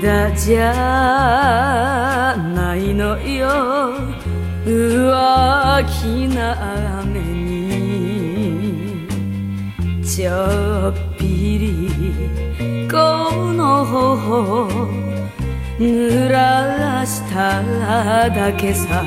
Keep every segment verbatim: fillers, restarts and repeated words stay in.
だじゃないのよ浮気な雨にちょっぴりこの頬濡らしただけさ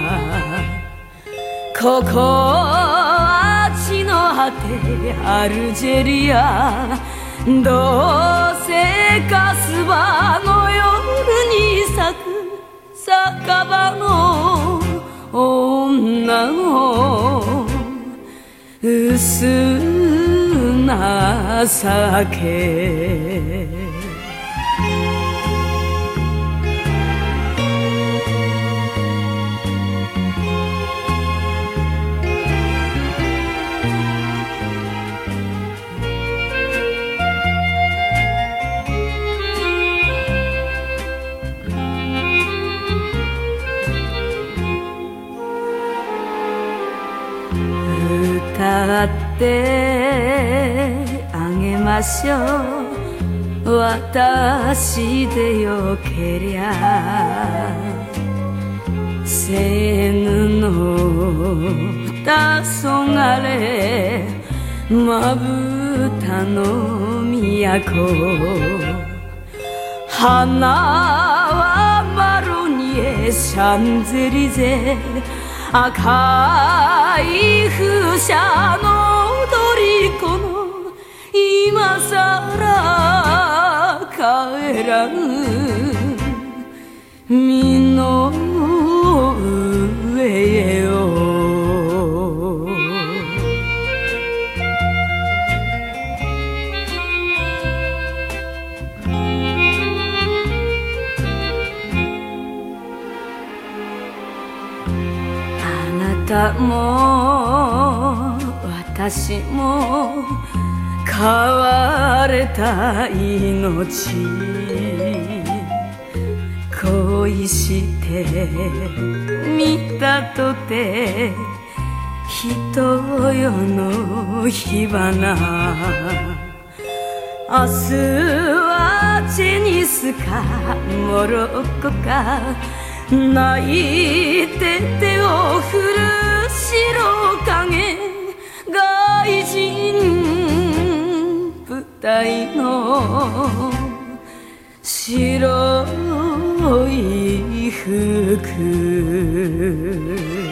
ここは地の果てアルジェリアどうせカスバの夜に咲く酒場の女の薄情け歌ってあげましょう私でよけりゃせぬの黄昏まぶたの都花はマロニエシャンゼリゼ赤い風車の踊り子の今さら帰らぬ身の上へよあなたも私も飼われた命恋して見たとて人よの火花明日はチェニスかモロッコか泣いて手を振る白影外人舞台の白い服